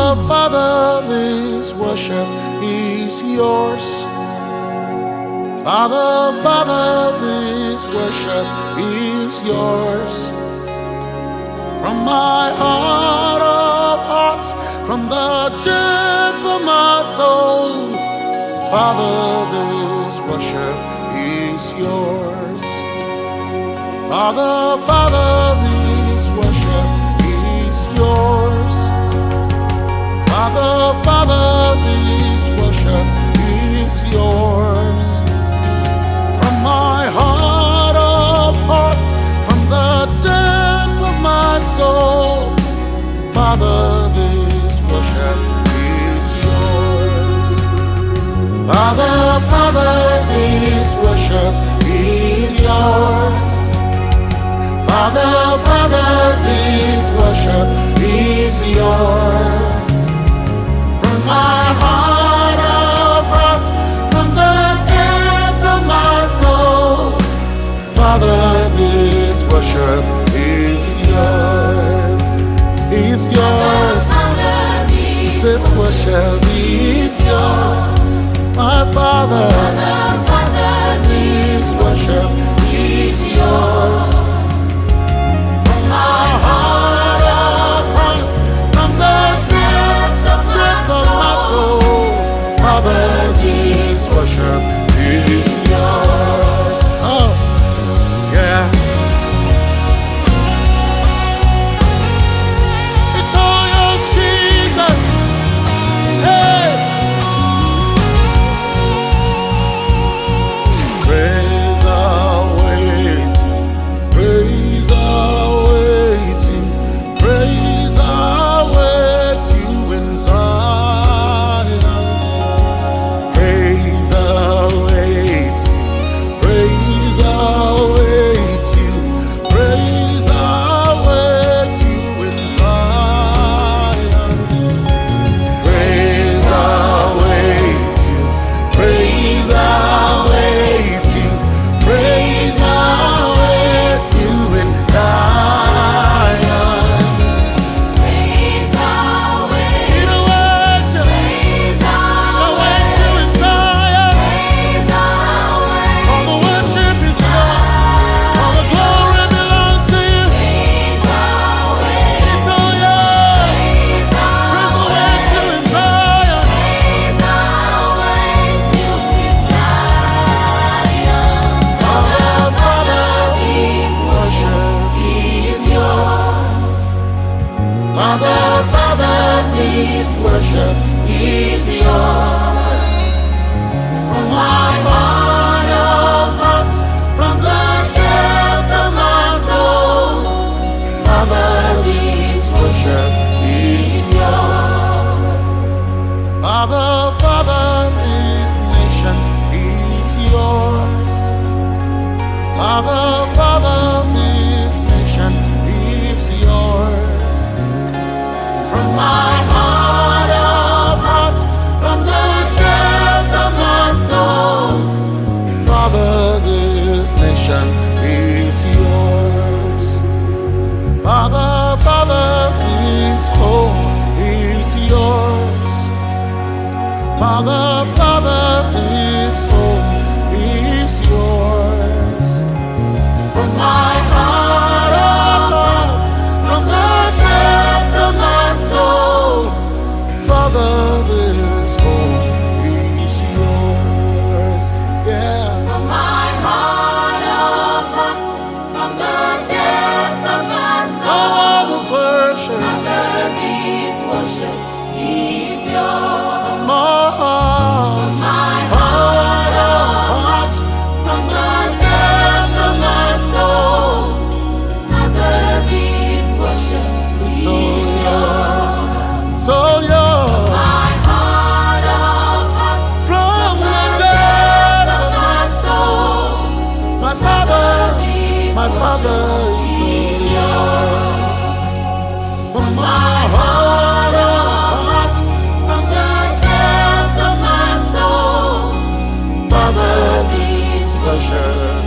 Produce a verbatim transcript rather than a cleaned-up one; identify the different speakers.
Speaker 1: Father, this worship is yours. Father, Father, this worship is yours. From my heart of hearts, from the depth of my soul, Father, this worship is yours. Father, Father, this worship is yours. Father, Father, this worship is yours. From my heart of hearts, from the depths of my soul, Father, this worship is yours. Father, Father, this worship is yours. Father, Father, this worship is yours. From my heart of hearts, from the depths of my soul, Father, this worship is yours. Is yours. This worship is yours. My Father, Father, this worship is yours. From my heart of hearts, from the depths of my soul, Father, this worship is yours. Oh, yeah. It's all yours, Jesus. Hey. Praise awaiting, praise awaiting, praise await you in Zion. Praise await you, praise await you, praise await you in Zion. Praise await you, praise await you, praise await you in Zion.
Speaker 2: Praise await,
Speaker 1: It awaits you,
Speaker 2: praise
Speaker 1: it awaits
Speaker 2: await,
Speaker 1: you in Zion.
Speaker 2: praise await,
Speaker 1: All the worship is yours, all the glory belongs to you.
Speaker 2: praise await,
Speaker 1: It's all yours.
Speaker 2: praise
Speaker 1: Praise awaits you in Zion.
Speaker 2: praise await you in Zion.
Speaker 1: Father, Father,
Speaker 2: This worship is yours.
Speaker 1: Father, Father,
Speaker 2: This worship is yours.
Speaker 1: from my heart of hearts, from the depths of my soul, Father,
Speaker 2: This
Speaker 1: worship
Speaker 2: is
Speaker 1: is
Speaker 2: yours.
Speaker 1: Father, Father, this nation is yours. Father, Father, this nation is yours. From my heart of hearts, from the depths of my soul, Father, this nation is yours. Father, Father, this home is yours. Father, Father, this home is yours. From my heart of hearts, from the depths of my soul, Father, this home is yours. Yeah.
Speaker 2: From my heart of hearts, from the depths of my soul,
Speaker 1: All this worship,
Speaker 2: Father, this worship is yours.
Speaker 1: my heart,
Speaker 2: My
Speaker 1: heart of hearts,
Speaker 2: from the depths of my soul, Father, this worship is
Speaker 1: it's all yours.
Speaker 2: yours.
Speaker 1: It's all yours.
Speaker 2: My heart of hearts,
Speaker 1: From the
Speaker 2: depths
Speaker 1: depths
Speaker 2: of
Speaker 1: of
Speaker 2: my soul,
Speaker 1: my Father,
Speaker 2: this
Speaker 1: my Father
Speaker 2: worship is
Speaker 1: is
Speaker 2: yours.
Speaker 1: from my heart of hearts,
Speaker 2: From the depths of my soul,
Speaker 1: Father,
Speaker 2: this worship
Speaker 1: worship